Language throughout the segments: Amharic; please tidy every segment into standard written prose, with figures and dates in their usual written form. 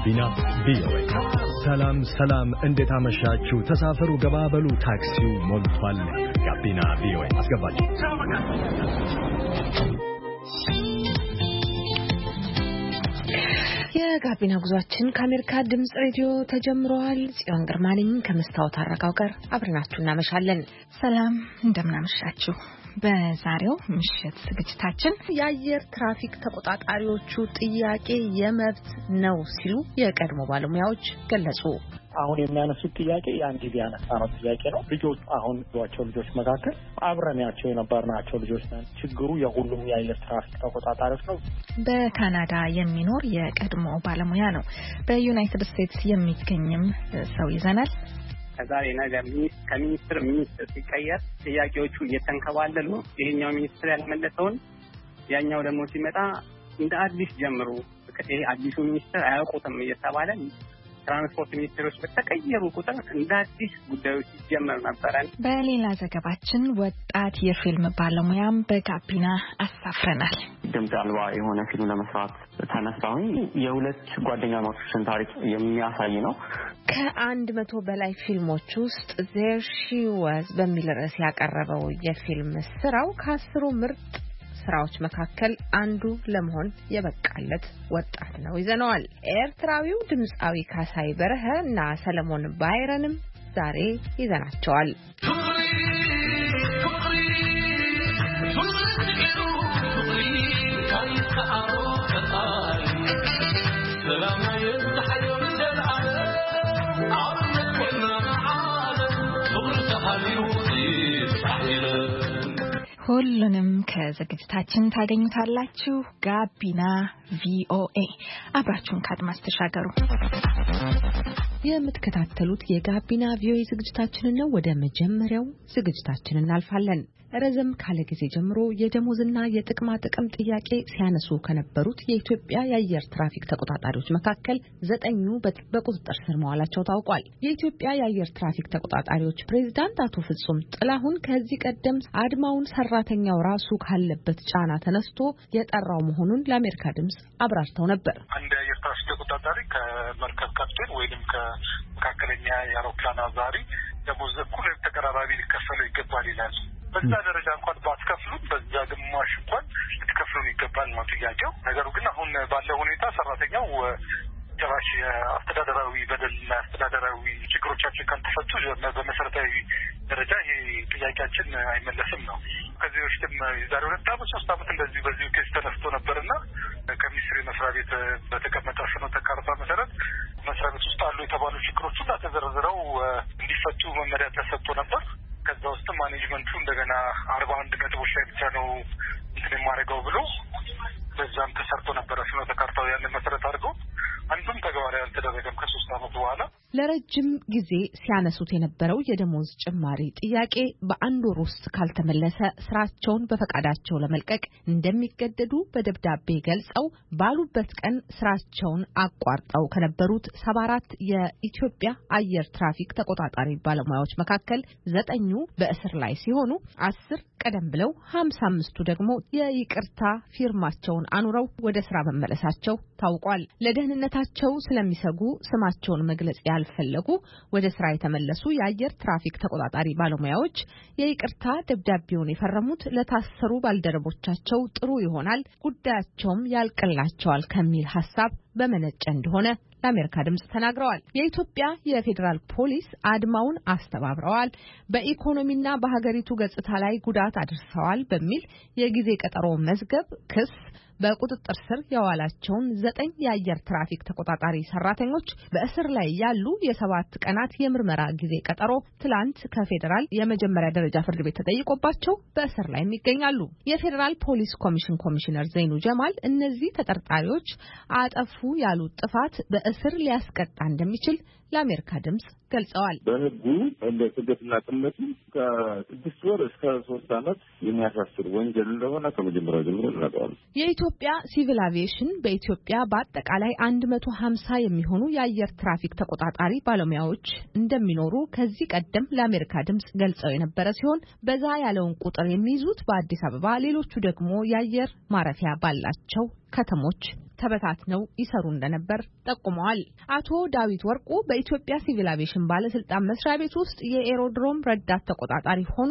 ጋቢና ቪኦኤ። ሰላም ሰላም፣ እንዴት አመሻችሁ? ተሳፈሩ፣ ገባበሉ፣ ታክሲው ሞልቷል። ጋቢና ቪኦኤ አስገባችሁ። የጋቢና ጉዟችን ከአሜሪካ ድምጽ ሬዲዮ ተጀምሯል። ጽዮን ግርማ ነኝ ከመስታወት አረጋው ጋር አብረናችሁ እናመሻለን። ሰላም እንደምናመሻችሁ። በዛሬው ምሽት ዝግጅታችን የአየር ትራፊክ ተቆጣጣሪዎቹ ጥያቄ የመብት ነው ሲሉ የቀድሞ ባለሙያዎች ገለጹ። አሁን የሚያነሱት ጥያቄ ያን ጊዜ ያነሳነው ጥያቄ ነው። ልጆች አሁን ያቸው ልጆች መካከል አብረናቸው የነበርናቸው ልጆች ነን። ችግሩ የሁሉም የአየር ትራፊክ ተቆጣጣሪዎች ነው። በካናዳ የሚኖር የቀድሞ ባለሙያ ነው። በዩናይትድ ስቴትስ የሚገኝም ሰው ይዘናል። ከዛሬ ነገ ከሚኒስትር ሚኒስትር ሲቀየር ጥያቄዎቹ እየተንከባለሉ ይሄኛው ሚኒስትር ያልመለሰውን ያኛው ደግሞ ሲመጣ እንደ አዲስ ጀምሩ፣ ይሄ አዲሱ ሚኒስትር አያውቁትም እየተባለ ትራንስፖርት ሚኒስትሮች በተቀየሩ ቁጥር እንደ አዲስ ጉዳዮች ይጀመር ነበር። በሌላ ዘገባችን ወጣት የፊልም ባለሙያም በጋቢና አሳፍረናል። ድምፅ አልባ የሆነ ፊልም ለመስራት ተነሳሁኝ። የሁለት ጓደኛሞችን ታሪክ የሚያሳይ ነው። ከ100 በላይ ፊልሞች ውስጥ There She Was በሚል ርዕስ ያቀረበው የፊልም ስራው ከ10 ምርጥ ስራዎች መካከል አንዱ ለመሆን የበቃለት ወጣት ነው ይዘነዋል። ኤርትራዊው ድምጻዊ ካሳይ በረሀ እና ሰለሞን ባይረንም ዛሬ ይዘናቸዋል። ሁሉንም ከዝግጅታችን ታገኙታላችሁ። ጋቢና ቪኦኤ አብራችሁን ከአድማስ ተሻገሩ። የምትከታተሉት የጋቢና ቪኦኤ ዝግጅታችንን ነው። ወደ መጀመሪያው ዝግጅታችን እናልፋለን። ረዘም ካለ ጊዜ ጀምሮ የደሞዝና የጥቅማ ጥቅም ጥያቄ ሲያነሱ ከነበሩት የኢትዮጵያ የአየር ትራፊክ ተቆጣጣሪዎች መካከል 9ኙ በቁጥጥር ስር መዋላቸው ታውቋል። የኢትዮጵያ የአየር ትራፊክ ተቆጣጣሪዎች ፕሬዝዳንት አቶ ፍጹም ጥላሁን ከዚህ ቀደም አድማውን ሰራተኛው ራሱ ካለበት ጫና ተነስቶ የጠራው መሆኑን ለአሜሪካ ድምጽ አብራርተው ነበር። አንድ የአየር ትራፊክ ተቆጣጣሪ ከመርከብ ካፕቴን ወይንም ከመካከለኛ የአውሮፕላን አብራሪ ደሞዝ እኩል ተቀራራቢ ሊከፈለው ይገባል ይላል። በዛ ደረጃ እንኳን ባትከፍሉን በዛ ግማሽ እንኳን ልትከፍሉን ይገባል ነው ጥያቄው። ነገሩ ግን አሁን ባለው ሁኔታ ሰራተኛው ጭራሽ አስተዳደራዊ በደልና አስተዳደራዊ ችግሮቻችን ካልተፈቱ በመሰረታዊ ደረጃ ይሄ ጥያቄያችን አይመለስም ነው። ከዚህ በፊትም የዛሬ 2 ዓመት 3 ዓመት እንደዚህ በዚህ ኬስ ተነስቶ ነበርና ከሚኒስትሪ መስሪያ ቤት በተቀመጠው ፍኖተ ካርታ መሰረት መስሪያ ቤት ውስጥ አሉ የተባሉ ችግሮች ሁሉ ተዘርዝረው እንዲፈቱ መመሪያ ተሰጥቶ ነበር። ከዛ ውስጥ ማኔጅመንቱ እንደገና 41 ነጥቦች ላይ ብቻ ነው እንትን የማደርገው ብሎ በዛም ተሰርቶ ነበረ ፍኖተ ካርታው ያንን መሰረት አድርገው አንዱም ተግባራዊ አልተደረገም። ከ3 ዓመት በኋላ ለረጅም ጊዜ ሲያነሱት የነበረው የደሞዝ ጭማሪ ጥያቄ በአንድ ወር ውስጥ ካልተመለሰ ስራቸውን በፈቃዳቸው ለመልቀቅ እንደሚገደዱ በደብዳቤ ገልጸው ባሉበት ቀን ስራቸውን አቋርጠው ከነበሩት 74 የኢትዮጵያ አየር ትራፊክ ተቆጣጣሪ ባለሙያዎች መካከል 9ኙ በእስር ላይ ሲሆኑ 10 ቀደም ብለው 55ቱ ደግሞ የይቅርታ ፊርማቸውን አኑረው ወደ ስራ መመለሳቸው ታውቋል። ለደህንነታቸው ስለሚሰጉ ስማቸውን መግለጽ ያልፈለጉ ወደ ስራ የተመለሱ የአየር ትራፊክ ተቆጣጣሪ ባለሙያዎች የይቅርታ ደብዳቤውን የፈረሙት ለታሰሩ ባልደረቦቻቸው ጥሩ ይሆናል፣ ጉዳያቸውም ያልቅላቸዋል ከሚል ሐሳብ በመነጨ እንደሆነ ለአሜሪካ ድምጽ ተናግረዋል። የኢትዮጵያ የፌዴራል ፖሊስ አድማውን አስተባብረዋል፣ በኢኮኖሚና በሀገሪቱ ገጽታ ላይ ጉዳት አድርሰዋል በሚል የጊዜ ቀጠሮ መዝገብ ክስ በቁጥጥር ስር የዋላቸውን 9 የአየር ትራፊክ ተቆጣጣሪ ሰራተኞች በእስር ላይ ያሉ የ7 ቀናት የምርመራ ጊዜ ቀጠሮ ትላንት ከፌዴራል የመጀመሪያ ደረጃ ፍርድ ቤት ተጠይቆባቸው በእስር ላይ ይገኛሉ። የፌዴራል ፖሊስ ኮሚሽነር ዘይኑ ጀማል እነዚህ ተጠርጣሪዎች አጠፉ ያሉት ጥፋት በእስር ሊያስቀጣ እንደሚችል ለአሜሪካ ድምጽ ገልጸዋል። በህጉ እንደ ስደትና ጥመቱ ከ6 ወር እስከ 3 ዓመት የሚያሳስር ወንጀል እንደሆነ ከመጀመሪያው ጀምሮ እናውቃለን። የኢትዮጵያ ሲቪል አቪዬሽን በኢትዮጵያ በአጠቃላይ 150 የሚሆኑ የአየር ትራፊክ ተቆጣጣሪ ባለሙያዎች እንደሚኖሩ ከዚህ ቀደም ለአሜሪካ ድምጽ ገልጸው የነበረ ሲሆን በዛ ያለውን ቁጥር የሚይዙት በአዲስ አበባ፣ ሌሎቹ ደግሞ የአየር ማረፊያ ባላቸው ከተሞች ተበታትነው ይሰሩ እንደነበር ጠቁመዋል። አቶ ዳዊት ወርቁ በኢትዮጵያ ሲቪል አቪዬሽን ባለስልጣን መስሪያ ቤት ውስጥ የኤሮድሮም ረዳት ተቆጣጣሪ ሆኖ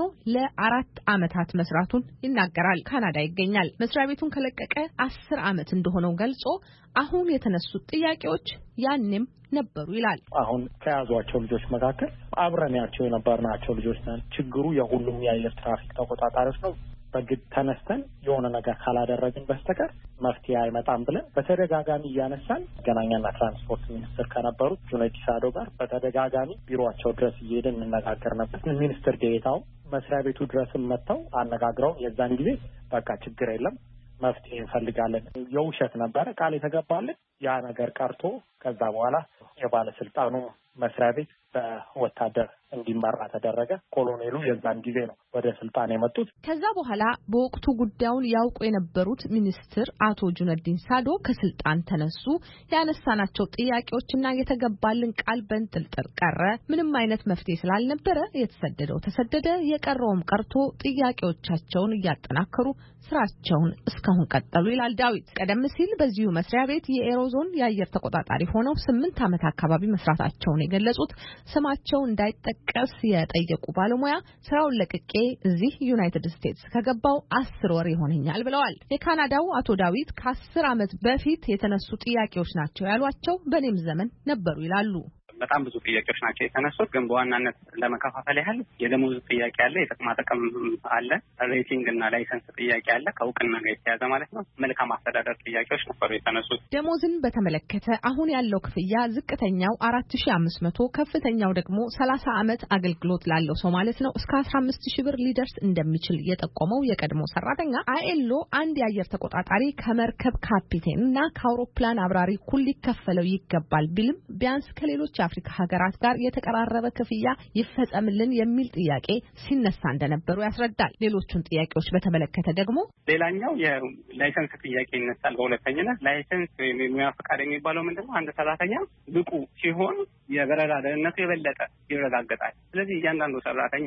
ለ4 ዓመታት መስራቱን ይናገራል። ካናዳ ይገኛል። መስሪያ ቤቱን ከለቀቀ 10 ዓመት እንደሆነው ገልጾ አሁን የተነሱት ጥያቄዎች ያኔም ነበሩ ይላል። አሁን ከያዟቸው ልጆች መካከል አብረናቸው የነበርናቸው ልጆች ነን። ችግሩ የሁሉም የአየር ትራፊክ ተቆጣጣሪዎች ነው። በግድ ተነስተን የሆነ ነገር ካላደረግን በስተቀር መፍትሄ አይመጣም ብለን በተደጋጋሚ እያነሳን መገናኛና ትራንስፖርት ሚኒስትር ከነበሩት ጁነዲን ሳዶ ጋር በተደጋጋሚ ቢሮአቸው ድረስ እየሄድን እንነጋገር ነበር። ሚኒስትር ዴኤታው መስሪያ ቤቱ ድረስም መጥተው አነጋግረው የዛን ጊዜ በቃ ችግር የለም መፍትሄ እንፈልጋለን። የውሸት ነበረ ቃል የተገባልን። ያ ነገር ቀርቶ ከዛ በኋላ የባለስልጣኑ መስሪያ ቤት በወታደር እንዲመራ ተደረገ። ኮሎኔሉ የዛን ጊዜ ነው ወደ ስልጣን የመጡት። ከዛ በኋላ በወቅቱ ጉዳዩን ያውቁ የነበሩት ሚኒስትር አቶ ጁነዲን ሳዶ ከስልጣን ተነሱ። ያነሳናቸው ጥያቄዎችና የተገባልን ቃል በእንጥልጥል ቀረ። ምንም አይነት መፍትሄ ስላልነበረ የተሰደደው ተሰደደ፣ የቀረውም ቀርቶ ጥያቄዎቻቸውን እያጠናከሩ ስራቸውን እስካሁን ቀጠሉ ይላል ዳዊት። ቀደም ሲል በዚሁ መስሪያ ቤት የኤሮዞን የአየር ተቆጣጣሪ ሆነው 8 ዓመት አካባቢ መስራታቸውን የገለጹት ስማቸው እንዳይጠቀስ የጠየቁ ባለሙያ ስራውን ለቅቄ እዚህ ዩናይትድ ስቴትስ ከገባው 10 ወር ይሆነኛል ብለዋል። የካናዳው አቶ ዳዊት ከ10 ዓመት በፊት የተነሱ ጥያቄዎች ናቸው ያሏቸው በኔም ዘመን ነበሩ ይላሉ። በጣም ብዙ ጥያቄዎች ናቸው የተነሱት። ግን በዋናነት ለመከፋፈል ያህል የደሞዝ ጥያቄ አለ፣ የጥቅማ ጥቅም አለ፣ ሬቲንግ እና ላይሰንስ ጥያቄ አለ፣ ከእውቅና ጋር የተያዘ ማለት ነው። መልካም አስተዳደር ጥያቄዎች ነበሩ የተነሱት። ደሞዝን በተመለከተ አሁን ያለው ክፍያ ዝቅተኛው 4500፣ ከፍተኛው ደግሞ 30 ዓመት አገልግሎት ላለው ሰው ማለት ነው እስከ 15000 ብር ሊደርስ እንደሚችል የጠቆመው የቀድሞ ሰራተኛ አይኤልኦ አንድ የአየር ተቆጣጣሪ ከመርከብ ካፒቴን እና ከአውሮፕላን አብራሪ እኩል ሊከፈለው ይገባል ቢልም ቢያንስ ከሌሎች አፍሪካ ሀገራት ጋር የተቀራረበ ክፍያ ይፈጸምልን የሚል ጥያቄ ሲነሳ እንደነበሩ ያስረዳል። ሌሎቹን ጥያቄዎች በተመለከተ ደግሞ ሌላኛው የላይሰንስ ጥያቄ ይነሳል። በሁለተኛነት ላይሰንስ ወይም የሙያ ፈቃድ የሚባለው ምንድነው? አንድ ሰራተኛ ብቁ ሲሆን የበረራ ደህንነቱ የበለጠ ይረጋገጣል። ስለዚህ እያንዳንዱ ሰራተኛ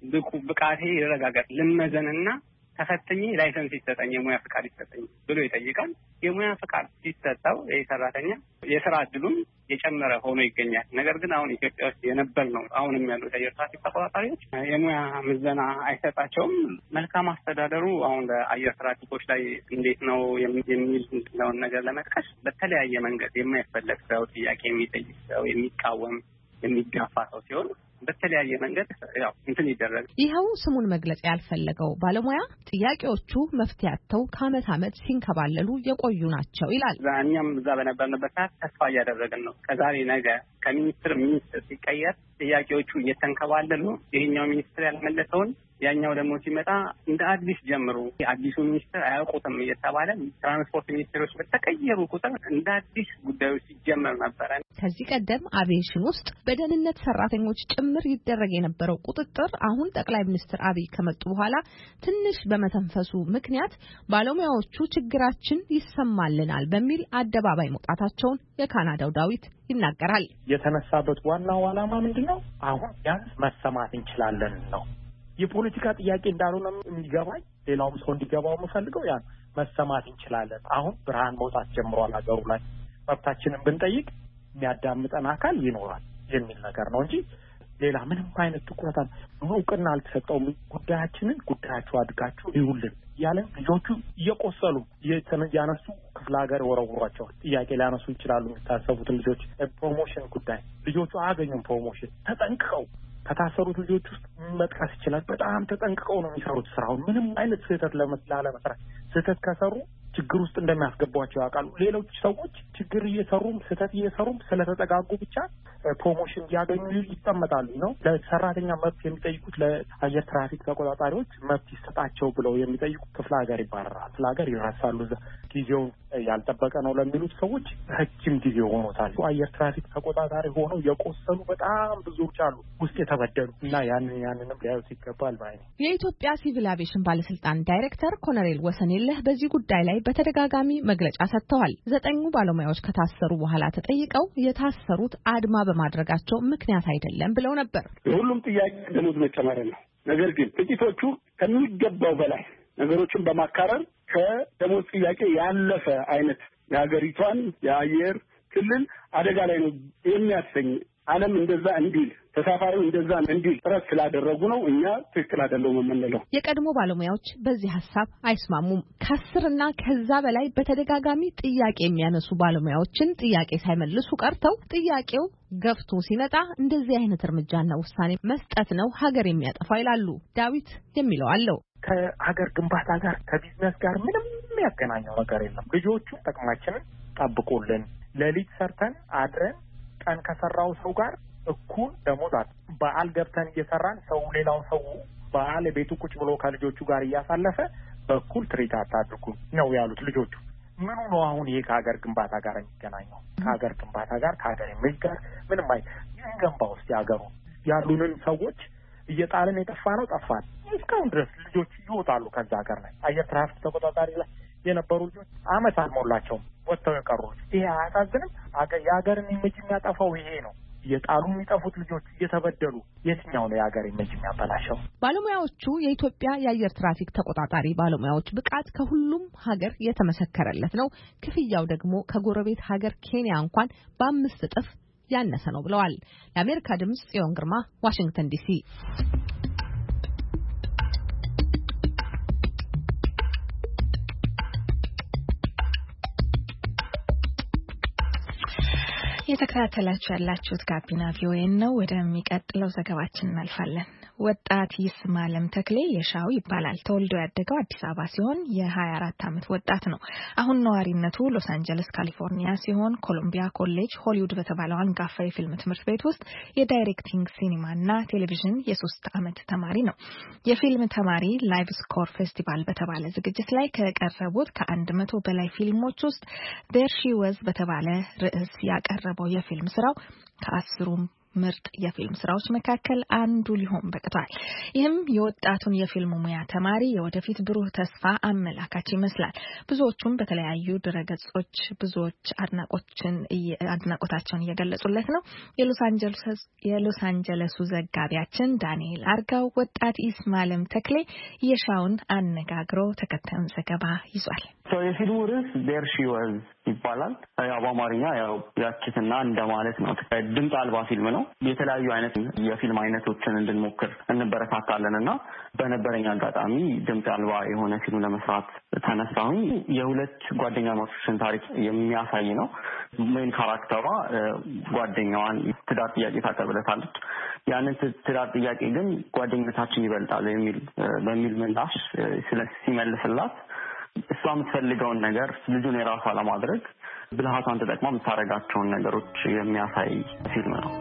ብቃቴ ይረጋገጥ ልመዘንና ተፈትኜ ላይሰንስ ይሰጠኝ የሙያ ፈቃድ ይሰጠኝ ብሎ ይጠይቃል። የሙያ ፈቃድ ሲሰጠው ይህ ሰራተኛ የስራ እድሉም የጨመረ ሆኖ ይገኛል። ነገር ግን አሁን ኢትዮጵያ ውስጥ የነበር ነው አሁንም ያሉት የአየር ትራፊክ ተቆጣጣሪዎች የሙያ ምዘና አይሰጣቸውም። መልካም አስተዳደሩ አሁን በአየር ትራፊኮች ላይ እንዴት ነው የሚለውን ነገር ለመጥቀስ በተለያየ መንገድ የማይፈለግ ሰው ጥያቄ የሚጠይቅ ሰው የሚቃወም የሚጋፋ ሰው ሲሆን በተለያየ መንገድ ያው እንትን ይደረግ። ይኸው ስሙን መግለጽ ያልፈለገው ባለሙያ ጥያቄዎቹ መፍትሄ አጥተው ከዓመት ዓመት ሲንከባለሉ የቆዩ ናቸው ይላል። እኛም እዛ በነበርንበት ሰዓት ተስፋ እያደረግን ነው። ከዛሬ ነገ ከሚኒስትር ሲቀየር ጥያቄዎቹ እየተንከባለሉ ይሄኛው ሚኒስትር ያልመለሰውን ያኛው ደግሞ ሲመጣ እንደ አዲስ ጀምሩ አዲሱ ሚኒስትር አያውቁትም እየተባለ ትራንስፖርት ሚኒስትሮች በተቀየሩ ቁጥር እንደ አዲስ ጉዳዮች ሲጀመር ነበረ። ከዚህ ቀደም አቪዬሽን ውስጥ በደህንነት ሰራተኞች ጭምር ይደረግ የነበረው ቁጥጥር አሁን ጠቅላይ ሚኒስትር አብይ ከመጡ በኋላ ትንሽ በመተንፈሱ ምክንያት ባለሙያዎቹ ችግራችን ይሰማልናል በሚል አደባባይ መውጣታቸውን የካናዳው ዳዊት ይናገራል። የተነሳበት ዋናው ዓላማ ምንድነው? አሁን ቢያንስ መሰማት እንችላለን ነው። የፖለቲካ ጥያቄ እንዳልሆነ የሚገባኝ ሌላውም ሰው እንዲገባው የምፈልገው ያ መሰማት እንችላለን። አሁን ብርሃን መውጣት ጀምሯል። ሀገሩ ላይ መብታችንን ብንጠይቅ የሚያዳምጠን አካል ይኖራል የሚል ነገር ነው እንጂ ሌላ ምንም አይነት ትኩረት እውቅና አልተሰጠውም። ጉዳያችሁ አድጋችሁ ይውልን ያለን ልጆቹ እየቆሰሉ ያነሱ ክፍለ ሀገር ወረውሯቸዋል። ጥያቄ ሊያነሱ ይችላሉ የሚታሰቡትን ልጆች ፕሮሞሽን ጉዳይ ልጆቹ አያገኙም። ፕሮሞሽን ተጠንቅቀው ከታሰሩት ልጆች ውስጥ መጥቀስ ይችላል። በጣም ተጠንቅቀው ነው የሚሰሩት ስራውን። ምንም አይነት ስህተት ላለመስራት ስህተት ከሰሩ ችግር ውስጥ እንደሚያስገቧቸው ያውቃሉ። ሌሎች ሰዎች ችግር እየሰሩም ስህተት እየሰሩም ስለተጠጋጉ ብቻ ፕሮሞሽን ያገኙ ይጠመጣሉ ነው። ለሰራተኛ መብት የሚጠይቁት ለአየር ትራፊክ ተቆጣጣሪዎች መብት ይሰጣቸው ብለው የሚጠይቁ ክፍለ ሀገር ይባረራል። ክፍለ ሀገር ይረሳሉ። ጊዜውን ያልጠበቀ ነው ለሚሉት ሰዎች ረጅም ጊዜ ሆኖታል። አየር ትራፊክ ተቆጣጣሪ ሆነው የቆሰሉ በጣም ብዙዎች አሉ ውስጥ የተበደሉ እና ያንንም ሊያዩት ይገባል ባይ ነኝ። የኢትዮጵያ ሲቪል አቪዬሽን ባለስልጣን ዳይሬክተር ኮሎኔል ወሰንየለህ በዚህ ጉዳይ ላይ በተደጋጋሚ መግለጫ ሰጥተዋል። 9 ባለሙያዎች ከታሰሩ በኋላ ተጠይቀው የታሰሩት አድማ በማድረጋቸው ምክንያት አይደለም ብለው ነበር። የሁሉም ጥያቄ ደሞዝ መጨመር ነው። ነገር ግን ጥቂቶቹ ከሚገባው በላይ ነገሮችን በማካረር ከደሞዝ ጥያቄ ያለፈ አይነት የሀገሪቷን የአየር ክልል አደጋ ላይ ነው የሚያሰኝ ዓለም እንደዛ እንዲል ተሳፋሪው እንደዛ እንዲል ጥረት ስላደረጉ ነው እኛ ትክክል አይደለም የምንለው። የቀድሞ ባለሙያዎች በዚህ ሐሳብ አይስማሙም። ከ10 ከዛ በላይ በተደጋጋሚ ጥያቄ የሚያነሱ ባለሙያዎችን ጥያቄ ሳይመልሱ ቀርተው ጥያቄው ገፍቶ ሲመጣ እንደዚህ አይነት እርምጃና ውሳኔ መስጠት ነው ሀገር የሚያጠፋ ይላሉ። ዳዊት የሚለው አለው። ከሀገር ግንባታ ጋር ከቢዝነስ ጋር ምንም የሚያገናኘው ነገር የለም። ልጆቹ ጥቅማችንን ጠብቁልን፣ ሌሊት ሰርተን አድረን ቀን ከሰራው ሰው ጋር እኩል ደሞዝ በዓል ገብተን እየሰራን ሰው ሌላው ሰው በዓል ቤቱ ቁጭ ብሎ ከልጆቹ ጋር እያሳለፈ በኩል ትሪት አታድርጉ ነው ያሉት ልጆቹ። ምኑ ነው አሁን ይሄ ከሀገር ግንባታ ጋር የሚገናኘው? ከሀገር ግንባታ ጋር ከሀገር ኢሜጅ ጋር ምንም ገንባ ውስጥ ያገሩ ያሉንን ሰዎች እየጣልን የጠፋ ነው ጠፋን። እስካሁን ድረስ ልጆች ይወጣሉ ከዛ ሀገር ላይ አየር ትራፊክ ተቆጣጣሪ ላይ የነበሩ ልጆች አመት አልሞላቸውም ወጥተው የቀሩ። ይሄ አያሳዝንም? የሀገርን ኢሜጅ የሚያጠፋው ይሄ ነው። እየጣሉ የሚጠፉት ልጆች እየተበደሉ የትኛው ነው የሀገር ኢሜጅ የሚያበላሸው? ባለሙያዎቹ የኢትዮጵያ የአየር ትራፊክ ተቆጣጣሪ ባለሙያዎች ብቃት ከሁሉም ሀገር የተመሰከረለት ነው። ክፍያው ደግሞ ከጎረቤት ሀገር ኬንያ እንኳን በ5 እጥፍ ያነሰ ነው ብለዋል። ለአሜሪካ ድምጽ ጽዮን ግርማ ዋሽንግተን ዲሲ። የተከታተላችሁ ያላችሁት ጋቢና ቪኦኤ ነው። ወደሚቀጥለው ዘገባችን እናልፋለን። ወጣት ይስማለም ተክሌ የሻው ይባላል። ተወልዶ ያደገው አዲስ አበባ ሲሆን የ24 ዓመት ወጣት ነው። አሁን ነዋሪነቱ ሎስ አንጀለስ ካሊፎርኒያ ሲሆን ኮሎምቢያ ኮሌጅ ሆሊውድ በተባለው አንጋፋ የፊልም ትምህርት ቤት ውስጥ የዳይሬክቲንግ ሲኒማና ቴሌቪዥን የ3 ዓመት ተማሪ ነው። የፊልም ተማሪ ላይቭ ስኮር ፌስቲቫል በተባለ ዝግጅት ላይ ከቀረቡት ከ100 በላይ ፊልሞች ውስጥ ዴር ሺ ወዝ በተባለ ርዕስ ያቀረበው የፊልም ስራው ከ10 ምርጥ የፊልም ስራዎች መካከል አንዱ ሊሆን በቅቷል። ይህም የወጣቱን የፊልም ሙያ ተማሪ የወደፊት ብሩህ ተስፋ አመላካች ይመስላል። ብዙዎቹም በተለያዩ ድረገጾች ብዙዎች አድናቆታቸውን እየገለጹለት ነው። የሎስ አንጀለሱ ዘጋቢያችን ዳንኤል አርጋው ወጣት ይስማለም ተክሌ የሻውን አነጋግሮ ተከታዩን ዘገባ ይዟል። የፊልሙ ርዕስ ዴር ሺ ወዝ ይባላል። ያው በአማርኛ ያው ያችትና እንደማለት ነው። ድምጽ አልባ ፊልም ነው። የተለያዩ አይነት የፊልም አይነቶችን እንድንሞክር እንበረታታለንና በነበረኝ አጋጣሚ ድምጽ አልባ የሆነ ፊልም ለመስራት ተነሳሁኝ። የሁለት ጓደኛሞችን ታሪክ የሚያሳይ ነው። ሜን ካራክተሯ ጓደኛዋን ትዳር ጥያቄ ታቀርብለታለች። ያንን ትዳር ጥያቄ ግን ጓደኝነታችን ይበልጣል በሚል ምላሽ ሲመልስላት እሷ የምትፈልገውን ነገር ልጁን የራሷ ለማድረግ ብልሃቷን ተጠቅማ የምታደርጋቸውን ነገሮች የሚያሳይ ፊልም ነው።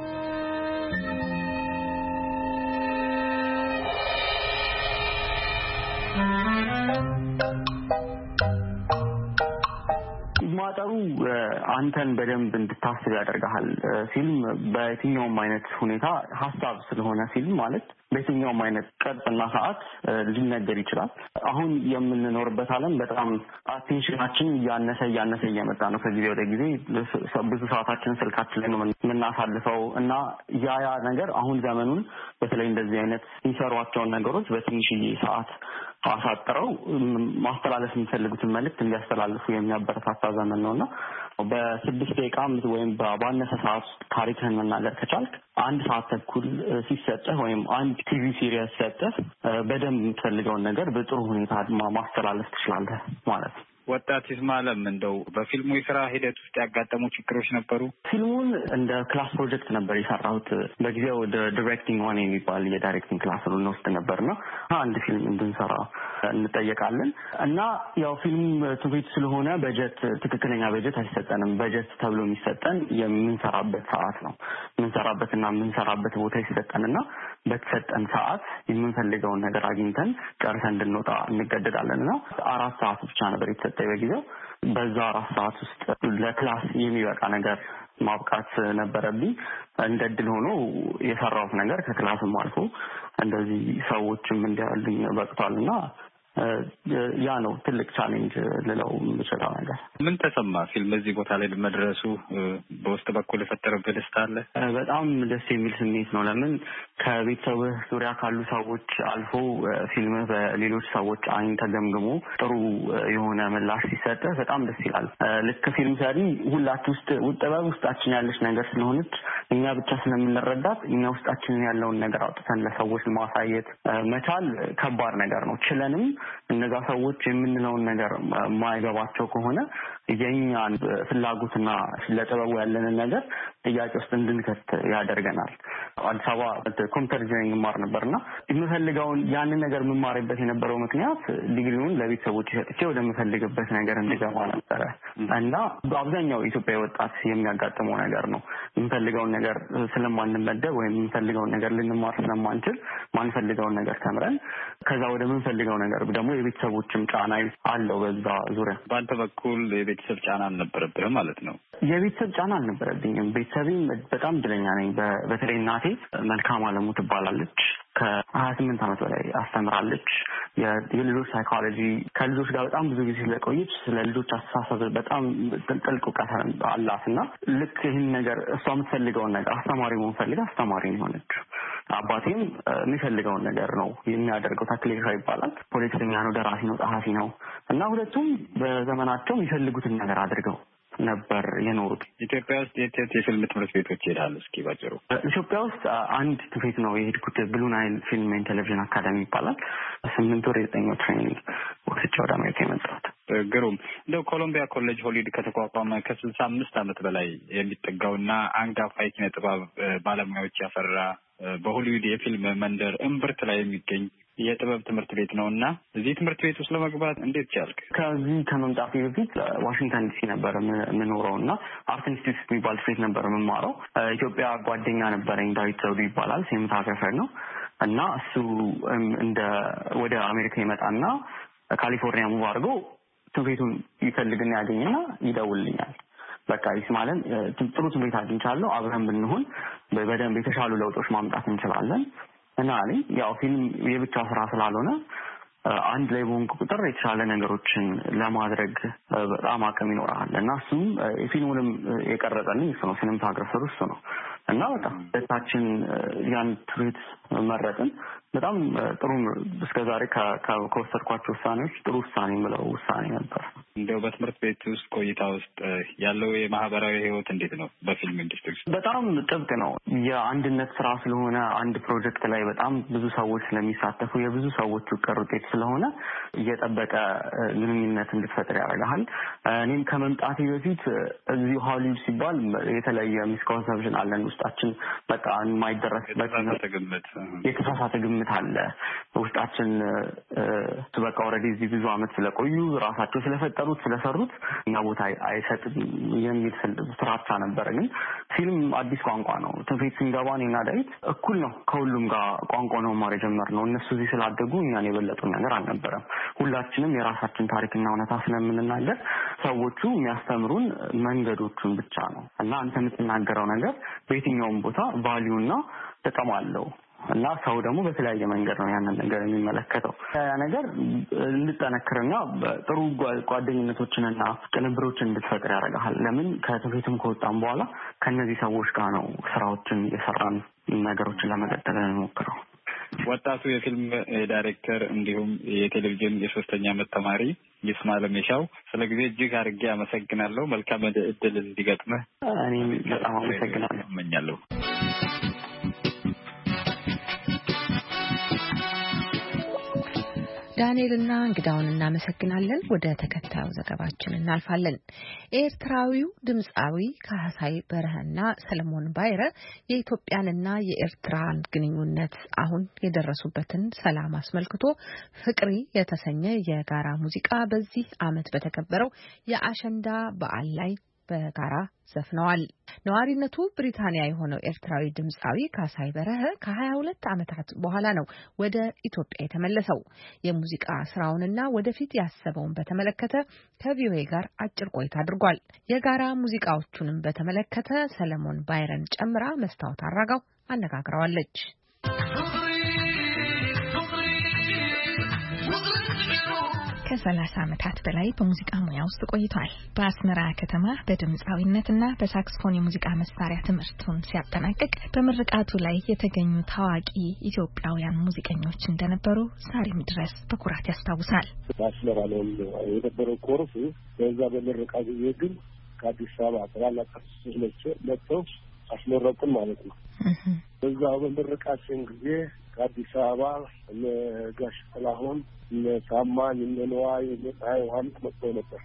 ማጠሩ አንተን በደንብ እንድታስብ ያደርጋል። ፊልም በየትኛውም አይነት ሁኔታ ሀሳብ ስለሆነ ፊልም ማለት በየትኛውም አይነት ቅርጽና ሰዓት ሊነገር ይችላል። አሁን የምንኖርበት ዓለም በጣም አቴንሽናችን እያነሰ እየመጣ ነው። ከጊዜ ወደ ጊዜ ብዙ ሰዓታችን ስልካችን ላይ ነው የምናሳልፈው እና ያ ነገር አሁን ዘመኑን በተለይ እንደዚህ አይነት የሚሰሯቸውን ነገሮች በትንሽዬ ሰዓት አሳጥረው ማስተላለፍ የሚፈልጉትን መልዕክት እንዲያስተላልፉ የሚያበረታታ ዘመን ነውና በ6 ደቂቃ ወይም ባነሰ ሰዓት ታሪክህን መናገር ከቻልክ 1 ሰዓት ተኩል ሲሰጥህ ወይም አንድ ቲቪ ሲሪየስ ሲሰጥህ በደንብ የምትፈልገውን ነገር በጥሩ ሁኔታ ማስተላለፍ ትችላለህ ማለት ነው። ወጣት ይስማለም እንደው በፊልሙ የሥራ ሂደት ውስጥ ያጋጠሙ ችግሮች ነበሩ? ፊልሙን እንደ ክላስ ፕሮጀክት ነበር የሰራሁት። በጊዜው ዳይሬክቲንግ 1 የሚባል የዳይሬክቲንግ ክላስ እንወስድ ነበርና አንድ ፊልም እንድንሰራ እንጠየቃለን እና ያው ፊልም ትምህርት ስለሆነ ትክክለኛ በጀት አይሰጠንም። በጀት ተብሎ የሚሰጠን የምንሰራበት ሰዓት ነው። የምንሰራበት ቦታ ይሰጠንና በተሰጠን ሰዓት የምንፈልገውን ነገር አግኝተን ጨርሰን እንድንወጣ እንገደዳለንና 4 ሰዓት ብቻ ነበር የተሰጠኝ በጊዜው። በዛ 4 ሰዓት ውስጥ ለክላስ የሚበቃ ነገር ማብቃት ነበረብኝ። እንደ ዕድል ሆኖ የሰራሁት ነገር ከክላስም አልፎ እንደዚህ ሰዎችም እንዲያሉኝ በቅቷልና ያ ነው ትልቅ ቻሌንጅ ልለው የምችለው ነገር። ምን ተሰማ ፊልም እዚህ ቦታ ላይ መድረሱ በውስጥ በኩል የፈጠረብህ ደስታ አለ? በጣም ደስ የሚል ስሜት ነው። ለምን ከቤተሰብህ ዙሪያ ካሉ ሰዎች አልፎ ፊልምህ በሌሎች ሰዎች አይን ተገምግሞ ጥሩ የሆነ ምላሽ ሲሰጥ በጣም ደስ ይላል። ልክ ፊልም ሰሪ ሁላችን ውስጥ ጥበብ ውስጣችን ያለች ነገር ስለሆነች እኛ ብቻ ስለምንረዳት እኛ ውስጣችንን ያለውን ነገር አውጥተን ለሰዎች ማሳየት መቻል ከባድ ነገር ነው። ችለንም እነዛ ሰዎች የምንለውን ነገር ማይገባቸው ከሆነ የኛን ፍላጎትና ለጥበቡ ያለንን ነገር ጥያቄ ውስጥ እንድንከት ያደርገናል። አዲስ አበባ ኮምፒውተር ኢንጂነሪንግ ማር ነበርና የምፈልገውን ያንን ነገር የምማርበት የነበረው ምክንያት ዲግሪውን ለቤተሰቦች ሰጥቼ ወደምፈልግበት ነገር እንድገባ ነበረ እና በአብዛኛው ኢትዮጵያ ወጣት የሚያጋጥመው ነገር ነው። የምፈልገውን ነገር ስለማንመደብ ወይም የምፈልገውን ነገር ልንማር ስለማንችል ማንፈልገውን ነገር ተምረን ከዛ ወደምንፈልገው ነገር ደግሞ የቤተሰቦችም ጫና አለው በዛ ዙሪያ። በአንተ በኩል የቤተሰብ ጫና አልነበረብህም ማለት ነው? የቤተሰብ ጫና አልነበረብኝም። ቤተሰቤም በጣም እድለኛ ነኝ። በተለይ እናቴ መልካም አለሙ ትባላለች። ከ28 ዓመት በላይ አስተምራለች። የልጆች ሳይኮሎጂ ከልጆች ጋር በጣም ብዙ ጊዜ ስለቆየች ስለ ልጆች አስተሳሰብ በጣም ጥልቅ እውቀት አላትና ልክ ይህን ነገር እሷ የምትፈልገውን ነገር አስተማሪ መሆን ፈልጋ አስተማሪ ነው የሆነችው። አባቴም የሚፈልገውን ነገር ነው የሚያደርገው። ተክሌሻ ይባላል። ፖለቲከኛ ነው፣ ደራሲ ነው፣ ጸሐፊ ነው እና ሁለቱም በዘመናቸው የሚፈልጉትን ነገር አድርገው ነበር የኖሩት። ኢትዮጵያ ውስጥ የት የፊልም ትምህርት ቤቶች ይሄዳሉ? እስኪ ባጭሩ። ኢትዮጵያ ውስጥ አንድ ትምህርት ቤት ነው የሄድኩት። ብሉ ናይል ፊልም ኤንድ ቴሌቪዥን አካዳሚ ይባላል። 8 ወር 9 ወር ትሬኒንግ ወስጄ ወደ አሜሪካ የመጣሁት። ግሩም። እንደው ኮሎምቢያ ኮሌጅ ሆሊውድ ከተቋቋመ ከ65 ዓመት በላይ የሚጠጋውና አንጋፋ የኪነ ጥበብ ባለሙያዎች ያፈራ በሆሊውድ የፊልም መንደር እምብርት ላይ የሚገኝ የጥበብ ትምህርት ቤት ነው እና እዚህ ትምህርት ቤት ውስጥ ለመግባት እንዴት ቻልክ? ከዚህ ከመምጣቴ በፊት ዋሽንግተን ዲሲ ነበር የምኖረው እና አርት ኢንስቲትዩት የሚባል ትምህርት ነበር የምማረው። ኢትዮጵያ ጓደኛ ነበረኝ፣ ዳዊት ዘውዱ ይባላል። ሲኒማቶግራፈር ነው እና እሱ ወደ አሜሪካ ይመጣና ካሊፎርኒያ ሙቭ አድርጎ ትምህርቱን ይፈልግና ያገኝና ይደውልልኛል። በቃ ይስማለን ጥሩ ትምህርት አግኝቻለሁ፣ አብረን ብንሆን በደንብ የተሻሉ ለውጦች ማምጣት እንችላለን እና አለኝ። ያው ፊልም የብቻ ስራ ስላልሆነ አንድ ላይ በሆንኩ ቁጥር የተሻለ ነገሮችን ለማድረግ በጣም አቅም ይኖራል እና እሱም የፊልሙንም የቀረጸልኝ እሱ ነው። ሲኒማቶግራፈሩ እሱ ነው እና በጣም በታችን ያን ትሪት መረጥን። በጣም ጥሩ እስከዛሬ ከወሰድኳቸው ውሳኔዎች ጥሩ ውሳኔ የምለው ውሳኔ ነበር። እንደው በትምህርት ቤት ውስጥ ቆይታ ውስጥ ያለው የማህበራዊ ህይወት እንዴት ነው? በፊልም ኢንዱስትሪ በጣም ጥብቅ ነው። የአንድነት ስራ ስለሆነ አንድ ፕሮጀክት ላይ በጣም ብዙ ሰዎች ስለሚሳተፉ የብዙ ሰዎች ውቅር ውጤት ስለሆነ እየጠበቀ ግንኙነት እንድትፈጥር ያደርጋል። እኔም ከመምጣቴ በፊት እዚህ ሆሊውድ ሲባል የተለየ ሚስኮንሰፕሽን አለን ውስጣችን። በቃ የማይደረስበት የተሳሳተ ግምት አለ ውስጣችን። በቃ ኦልሬዲ እዚህ ብዙ አመት ስለቆዩ ራሳቸው ስለሰሩት እኛ ቦታ አይሰጥም የሚል ፍራቻ ነበረ። ግን ፊልም አዲስ ቋንቋ ነው። ትምህርት ስንገባ እኔና ዳዊት እኩል ነው ከሁሉም ጋር ቋንቋ ነው ማር የጀመርነው። እነሱ እዚህ ስላደጉ እኛን የበለጡ ነገር አልነበረም። ሁላችንም የራሳችን ታሪክና እውነታ ስለምንናገር ሰዎቹ የሚያስተምሩን መንገዶቹን ብቻ ነው እና አንተ የምትናገረው ነገር በየትኛውም ቦታ ቫልዩና ጥቅም አለው እና ሰው ደግሞ በተለያየ መንገድ ነው ያንን ነገር የሚመለከተው። ያ ነገር እንድጠነክርና ጥሩ ጓደኝነቶችንና ቅንብሮችን እንድትፈጥር ያደርጋል። ለምን ከትምህርትም ከወጣም በኋላ ከነዚህ ሰዎች ጋር ነው ስራዎችን የሰራን ነገሮችን ለመቀጠል እንሞክረው። ወጣቱ የፊልም ዳይሬክተር እንዲሁም የቴሌቪዥን የ3ኛ ዓመት ተማሪ ይስማዕላም የሻው ስለ ጊዜ እጅግ አድርጌ አመሰግናለሁ። መልካም እድል እንዲገጥምህ እኔም በጣም አመሰግናለሁ እመኛለሁ። ዳንኤልና እንግዳውን እናመሰግናለን። ወደ ተከታዩ ዘገባችን እናልፋለን። ኤርትራዊው ድምጻዊ ካህሳይ በርሀና ሰለሞን ባይረ የኢትዮጵያንና የኤርትራን ግንኙነት አሁን የደረሱበትን ሰላም አስመልክቶ ፍቅሪ የተሰኘ የጋራ ሙዚቃ በዚህ ዓመት በተከበረው የአሸንዳ በዓል ላይ በጋራ ዘፍነዋል። ነዋሪነቱ ብሪታንያ የሆነው ኤርትራዊ ድምጻዊ ካህሳይ በርሀ ከ22 ዓመታት በኋላ ነው ወደ ኢትዮጵያ የተመለሰው። የሙዚቃ ስራውንና ወደፊት ያሰበውን በተመለከተ ከቪኦኤ ጋር አጭር ቆይታ አድርጓል። የጋራ ሙዚቃዎቹንም በተመለከተ ሰለሞን ባይረን ጨምራ መስታወት አራጋው አነጋግረዋለች። ከ30 ዓመታት በላይ በሙዚቃ ሙያ ውስጥ ቆይቷል። በአስመራ ከተማ በድምጻዊነትና በሳክስፎን የሙዚቃ መሳሪያ ትምህርቱን ሲያጠናቅቅ በምርቃቱ ላይ የተገኙ ታዋቂ ኢትዮጵያውያን ሙዚቀኞች እንደነበሩ ዛሬም ድረስ በኩራት ያስታውሳል። በአስመራ ነው የነበረው ኮርስ። በዛ በምርቃ ጊዜ ግን ከአዲስ አበባ ታላላቅ አርቲስቶች መጥተው አስመረቁን ማለት ነው። በዛ በምርቃችን ጊዜ ከአዲስ አበባ ጋሽ ጥላሁን ታማኝ ነዋይ የፀሐይ ዮሐንስ መጥተው ነበር።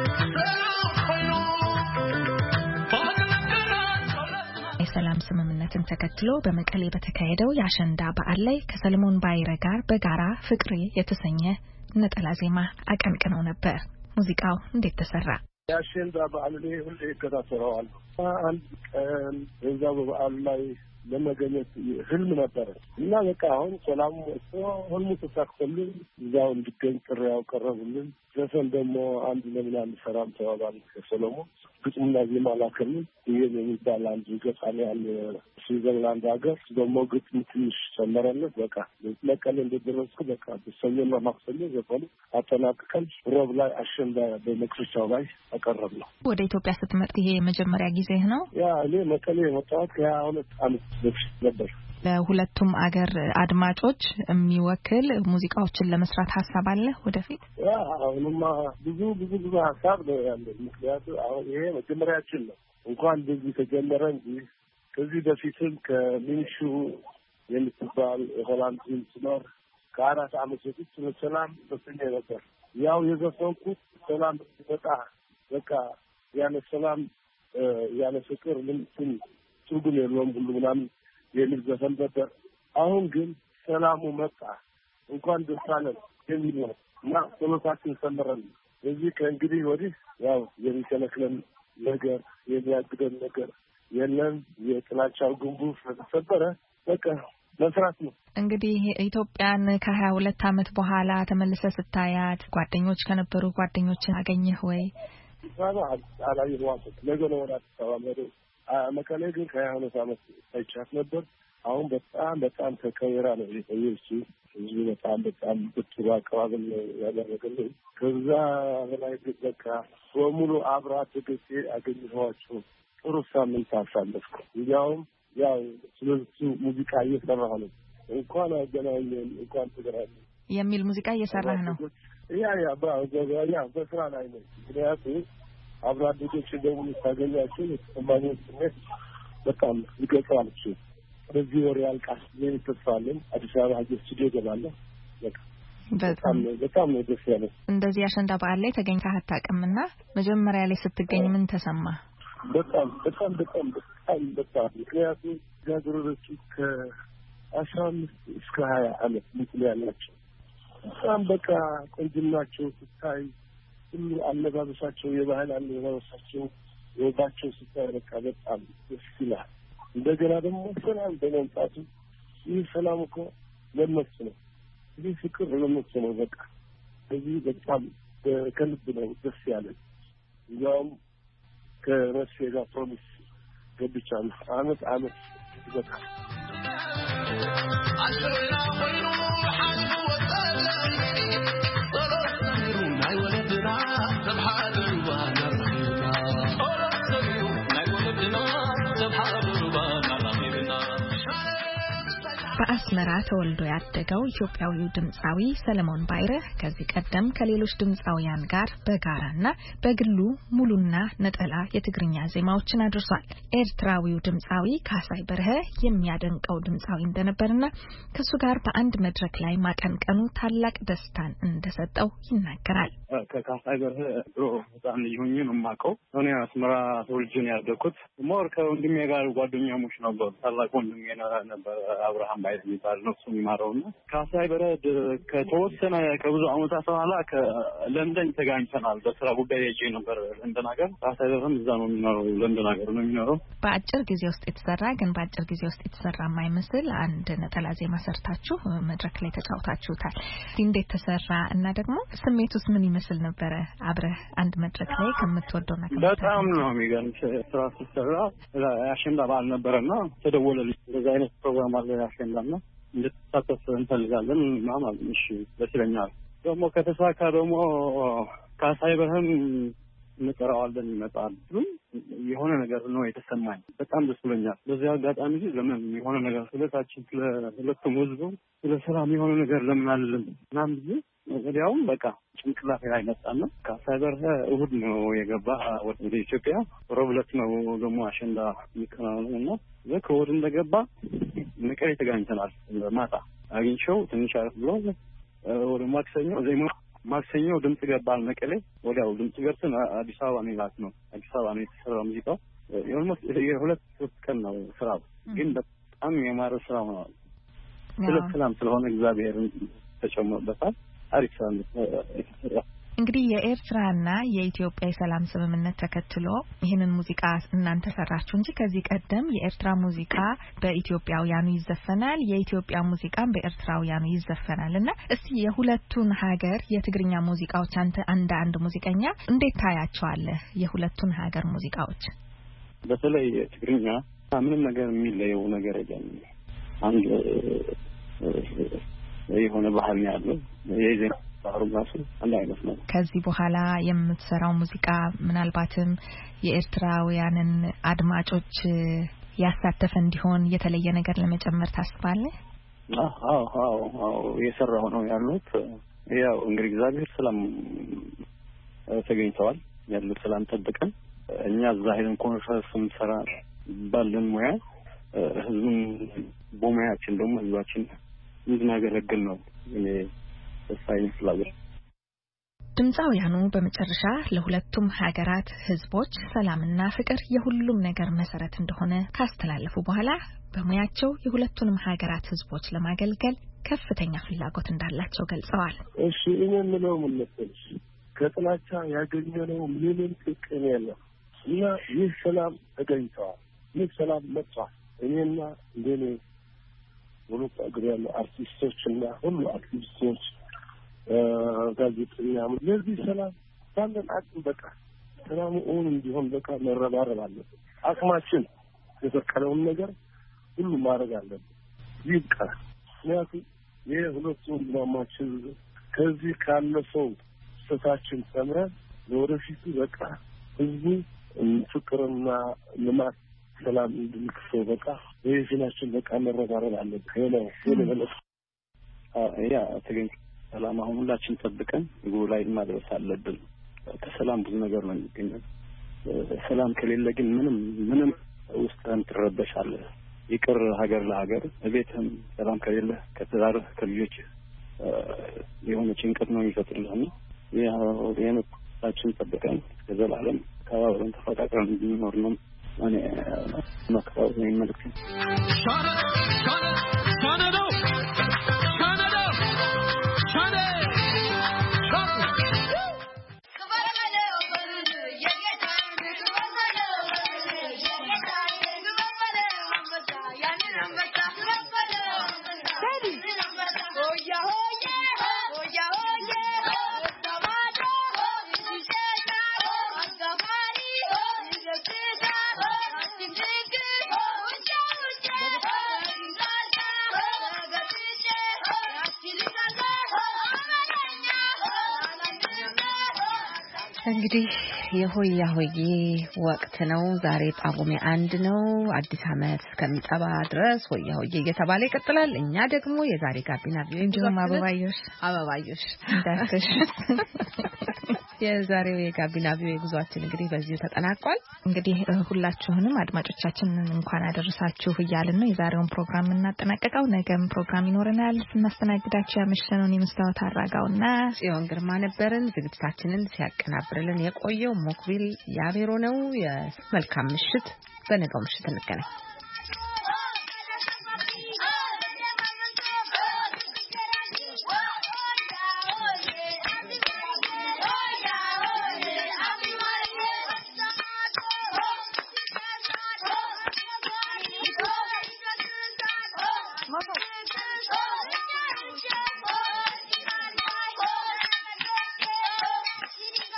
የሰላም ስምምነትን ተከትሎ በመቀሌ በተካሄደው የአሸንዳ በዓል ላይ ከሰለሞን ባይረ ጋር በጋራ ፍቅሬ የተሰኘ ነጠላ ዜማ አቀንቅነው ነበር። ሙዚቃው እንዴት ተሰራ? የአሸንዳ በዓል ላይ ሁሌ እከታተለዋለሁ። አንድ ቀን በዛ በበዓሉ ላይ ለመገኘት ህልም ነበረ እና በቃ አሁን ሰላም ወጥቶ ህልሙ ተሳክቶልን እዛው እንድገኝ ጥሪ ያቀረቡልን። ዘፈን ደግሞ አንድ ለምን አንሰራም ተባባል። ከሰለሞን ግጥምና ዜማ ላከልን። ይሄ የሚባል አንድ ገጣሚ ያለ ስዊዘርላንድ ሀገር ደግሞ ግጥም ትንሽ ሰመረለት። በቃ መቀሌ እንደደረስኩ በቃ በሰኞና ማክሰኞ ዘፈኑ አጠናቅቀን ሮብ ላይ አሸንዳ በመክፈቻው ላይ አቀረብነው። ወደ ኢትዮጵያ ስትመጣ ይሄ የመጀመሪያ ጊዜ ነው? ያ እኔ መቀሌ የመጣሁት ከ22 ዓመት በፊት ነበር። ለሁለቱም አገር አድማጮች የሚወክል ሙዚቃዎችን ለመስራት ሀሳብ አለ ወደፊት? ያ አሁንማ ብዙ ሀሳብ ነው ያለው። ምክንያቱም አሁን ይሄ መጀመሪያችን ነው። እንኳን እንደዚህ ተጀመረ እንጂ ከዚህ በፊትም ከሚንሹ የምትባል ሆላንድ ሲኖር ከ4 ዓመት በፊት ሰላም በስኛ ነበር። ያው የዘፈንኩት ሰላም ሲመጣ በቃ ያለ ሰላም ያለ ፍቅር ምን ትርጉም የለውም ሁሉ ምናምን የሚል ዘፈን ነበር። አሁን ግን ሰላሙ መጣ እንኳን ደስ አለን የሚል ነው እና ጸሎታችን ሰመረን። እዚህ ከእንግዲህ ወዲህ ያው የሚከለክለን ነገር የሚያግደን ነገር የለም። የጥላቻው ግንቡ ስለተሰበረ በቃ መስራት ነው። እንግዲህ ኢትዮጵያን ከ22 ዓመት በኋላ ተመልሰ ስታያት ጓደኞች ከነበሩ ጓደኞችን አገኘህ ወይ? አላየኋትም። ነገ ነው ወደ አዲስ አበባ የምሄደው። መቀሌ ግን ከ22 ዓመት አይቻት ነበር። አሁን በጣም ተቀይራ ነው የቆየችው። ህዝቡ በጣም ጥሩ አቀባበል ያደረገልኝ። ከዛ በላይ በቃ በሙሉ አብራ ተገኘ አገኘኋቸው። ጥሩ ሳምንት አሳለፍኩ። ያው ስለሱ ሙዚቃ እየሰራሁ ነው። እንኳን አገናኘን እንኳን ተገናኘን የሚል ሙዚቃ እየሰራህ ነው? ያ በስራ ላይ ነው። ምክንያቱም አብራ አደጎች ደግሞ ታገኛቸው የተሰማኝ ስሜት በጣም ይገልጻል። በዚህ ወር ያልቃል። ተስፋለን አዲስ አበባ ሀገር ስቱዲዮ ገባለሁ። በጣም ነው ደስ ያለው። እንደዚህ አሸንዳ በዓል ላይ ተገኝተህ አታውቅምና መጀመሪያ ላይ ስትገኝ ምን ተሰማ? በጣም ምክንያቱም ጋዜጠኞቹ ከ15 እስከ 20 ዓመት ልጅ ያላቸው በጣም በቃ ቆንጅናቸው ስታይ ሁሉ አለባበሳቸው የባህል አለባበሳቸው ወባቸው ስታይ በቃ በጣም ደስ ይላል። እንደገና ደግሞ ሰላም በመምጣቱ ይህ ሰላም እኮ ለነሱ ነው። ይህ ፍቅር ለነሱ ነው። በቃ እዚህ በጣም ከልብ ነው ደስ ያለኝ። ያውም ከረሴ ጋር ፕሮሚስ ገብቻለሁ። አመት በቃ በአስመራ ተወልዶ ያደገው ኢትዮጵያዊው ድምጻዊ ሰለሞን ባይረ ከዚህ ቀደም ከሌሎች ድምጻውያን ጋር በጋራና በግሉ ሙሉና ነጠላ የትግርኛ ዜማዎችን አድርሷል። ኤርትራዊው ድምጻዊ ካሳይ በርሀ የሚያደንቀው ድምጻዊ እንደነበርና ከሱ ጋር በአንድ መድረክ ላይ ማቀንቀኑ ታላቅ ደስታን እንደሰጠው ይናገራል። ከካሳይ በርሀ ድሮ በጣም ልጅ ሆኜ ነው የማውቀው። እኔ አስመራ ተወልጄ ነው ያደግኩት። ሞር ከወንድሜ ጋር ጓደኛሞች ነበሩ። ታላቅ ወንድሜ ነበር አብርሃም ባይረ የሚባል ነው። እሱ የሚማረውና ካሳይ በርሀ ከተወሰነ ከብዙ ዓመታት በኋላ ከለንደን ተገናኝተናል። በስራ ጉዳይ ሄጄ ነበር ለንደን ሀገር። ካሳይ በርሀም እዛ ነው የሚኖረው፣ ለንደን ሀገር ነው የሚኖረው። በአጭር ጊዜ ውስጥ የተሰራ የማይመስል አንድ ነጠላ ዜማ ሰርታችሁ መድረክ ላይ ተጫውታችሁታል። እንዴት ተሰራ እና ደግሞ ስሜቱስ ምን ይመስል ነበረ? አብረህ አንድ መድረክ ላይ ከምትወደውና በጣም ነው የሚገርም ስራ ሲሰራ አሸንዳ በዓል ነበረና ተደወለልኝ። እንደዚህ አይነት ፕሮግራም አለ አሸንዳና እንድትሳተፍ እንፈልጋለን ማለት ነው። እሺ ደስ ይለኛል። ደግሞ ከተሳካ ደግሞ ካሳይ በህም እንቀራዋለን ይመጣል የሆነ ነገር ነው የተሰማኝ። በጣም ደስ ብሎኛል። በዚህ አጋጣሚ ለምን የሆነ ነገር ስለታችን ስለሁለቱም ህዝብ ስለ ሰላም የሆነ ነገር ለምን አለን ምናምን ብዬ ወዲያውም በቃ ጭንቅላቴ ላይ መጣና ካሳይ በርሀ እሑድ ነው የገባ ወደ ኢትዮጵያ። ረቡዕ ዕለት ነው ደግሞ አሸንዳ የሚከናወነውና ከእሑድ እንደገባ መቀሌ ተገናኝተናል። ማታ አግኝቼው ትንሽ አረፍ ብሎ ወደ ማክሰኞ ድምጽ ገባል መቀሌ። ወዲያው ድምጽ ገብተን አዲስ አበባ ነው ይላክ ነው አዲስ አበባ ነው የተሰራው ሙዚቃው። የሁለት ቀን ነው ስራው፣ ግን በጣም የማረ ስራው ነው። ሰላም ስለሆነ እግዚአብሔር ተጨምሮበታል። አሪፍ ስራ ነው። እንግዲህ የኤርትራና የኢትዮጵያ የሰላም ስምምነት ተከትሎ ይህንን ሙዚቃ እናንተ ሰራችሁ እንጂ ከዚህ ቀደም የኤርትራ ሙዚቃ በኢትዮጵያውያኑ ይዘፈናል፣ የኢትዮጵያ ሙዚቃም በኤርትራውያኑ ይዘፈናል እና እስቲ የሁለቱን ሀገር የትግርኛ ሙዚቃዎች አንድ ሙዚቀኛ እንዴት ታያቸዋለህ? የሁለቱን ሀገር ሙዚቃዎች በተለይ ትግርኛ ምንም ነገር የሚለየው ነገር የለም። አንድ የሆነ ባህል ያለው የዜማ ራሱ አንድ አይነት ነው። ከዚህ በኋላ የምትሰራው ሙዚቃ ምናልባትም የኤርትራውያንን አድማጮች ያሳተፈ እንዲሆን የተለየ ነገር ለመጨመር ታስባለህ? አዎ የሰራው ነው ያሉት። ያው እንግዲህ እግዚአብሔር ሰላም ተገኝተዋል። ያሉት ሰላም ጠብቀን እኛ እዛ ሄደን ኮንፈረንስ እንሰራ ባለን ሙያ ህዝቡን በሙያችን ደግሞ ህዝባችን እንድናገለግል ነው ሳይንስ ላይ ድምጻውያኑ በመጨረሻ ለሁለቱም ሀገራት ህዝቦች ሰላምና ፍቅር የሁሉም ነገር መሰረት እንደሆነ ካስተላለፉ በኋላ በሙያቸው የሁለቱንም ሀገራት ህዝቦች ለማገልገል ከፍተኛ ፍላጎት እንዳላቸው ገልጸዋል። እሺ እኔ ምለው ምን መሰለሽ ከጥላቻ ያገኘነው ምንም ጥቅም የለም እና ይህ ሰላም ተገኝቷል። ይህ ሰላም መጥቷል። እኔና እንደኔ ሁሉ አግሪያለ አርቲስቶችና ሁሉ አክቲቪስቶች ጋዜጠኛ ለዚህ ሰላም ባለን አቅም በቃ ሰላሙ እንዲሆን በቃ መረባረብ አለብን። አቅማችን የፈቀደውን ነገር ሁሉ ማድረግ አለብን። ይብቃ። ምክንያቱም የሁለቱ ወንድማማችን ከዚህ ካለፈው ስህተታችን ተምረን ለወደፊቱ በቃ ህዝቡ ፍቅርና ልማት ሰላም እንድንከሰው በቃ የህዝባችን በቃ መረባረብ አለብን። ያ ተገኝ ሰላም አሁን ሁላችን ጠብቀን ግቡ ላይ ማድረስ አለብን። ከሰላም ብዙ ነገር ነው የሚገኘው። ሰላም ከሌለ ግን ምንም ውስጥህን ትረበሻለህ። ይቅር ሀገር ለሀገር ቤትህም ሰላም ከሌለ ከትዳርህ ከልጆች የሆነ ጭንቀት ነው የሚፈጥርልህ። የመጣችን ጠብቀን ከዘላለም ከባብረን ተፈቃቅረን እንድንኖር ነው እኔ መክፈል ነው የሚመልከኝ። እንግዲህ የሆያ ሆዬ ወቅት ነው። ዛሬ ጳጉሜ 1 ነው። አዲስ አመት እስከሚጠባ ድረስ ሆያ ሆዬ እየተባለ ይቀጥላል። እኛ ደግሞ የዛሬ ጋቢና ቪዲዮም አበባዮሽ እንዳትሽ የዛሬው የጋቢና ቪዲዮ ጉዟችን እንግዲህ በዚሁ ተጠናቋል። እንግዲህ ሁላችሁንም አድማጮቻችንን እንኳን አደረሳችሁ እያልን ነው የዛሬውን ፕሮግራም እናጠናቀቀው። ነገም ፕሮግራም ይኖረናል። ስናስተናግዳችሁ ያመሸነውን የመስታወት አራጋውና ጽዮን ግርማ ነበርን። ዝግጅታችንን ሲያቀናብርልን የቆየው ሞክቢል ያቤሮ ነው። የመልካም ምሽት። በነገው ምሽት እንገናኝ።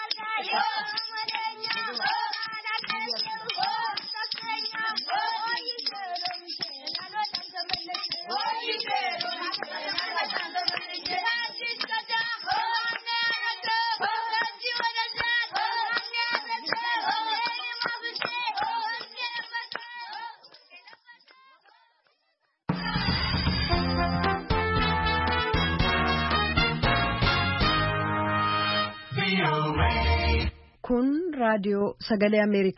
Yeah. raadiyoo sagalee Ameerikaa